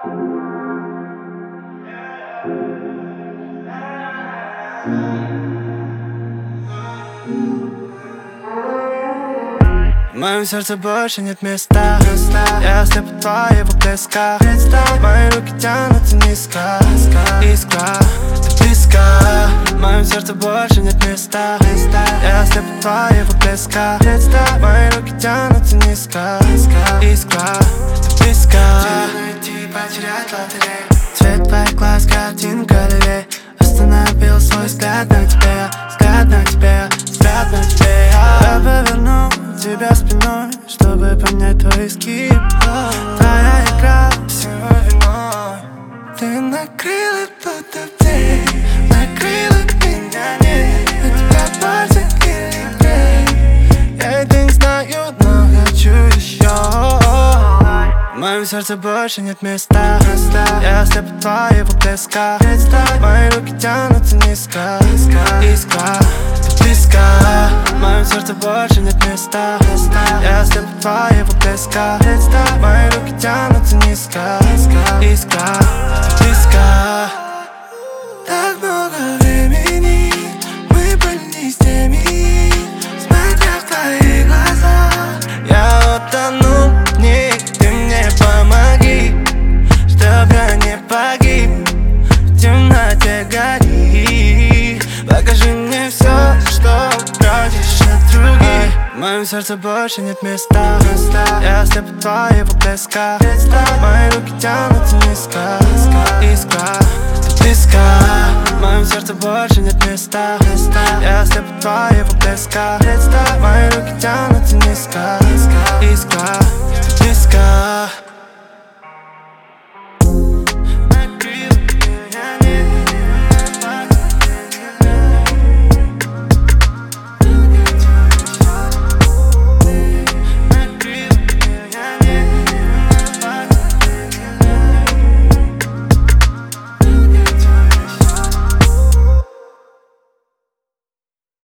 В моем сердце больше нет места. Я слеп от твоего блеска. Мои руки тянутся низко. Искра, ты близко. В моем сердце больше нет места. Я слеп от твоего блеска. Мои руки тянутся низко. Искра, ты близко. Найти, потерять лотерею. Цвет твоих глаз, картинка галерей. Остановил свой взгляд на тебе. Взгляд на тебе, взгляд на тебе. Я поверну тебя спиной, чтобы понять твой изгиб. Твоя игра всего виной. Ты накрыла потоплей, накрыла меня нет. На тебя пальцы или клей. Я это не знаю, но хочу еще. В моем сердце больше нет места. Я слеп от твоего блеска. Мои руки тянутся низко. Искра, ты близко. В моем сердце больше нет места. Я слеп от твоего блеска. Мои руки тянутся низко. Искра, ты близко. Так много времени мы были не с теми, смотря в твои глаза. Я утонул в них, ты мне помоги, чтоб я не погиб. В темноте гори, покажи мне все, что прячешь от других. В моем сердце больше нет места. Я слеп от твоего блеска. Мои руки тянутся низко. Искра, ты близко. В моем сердце больше нет места. Я слеп от твоего блеска. Мои руки тянутся низко. Искра, ты близко.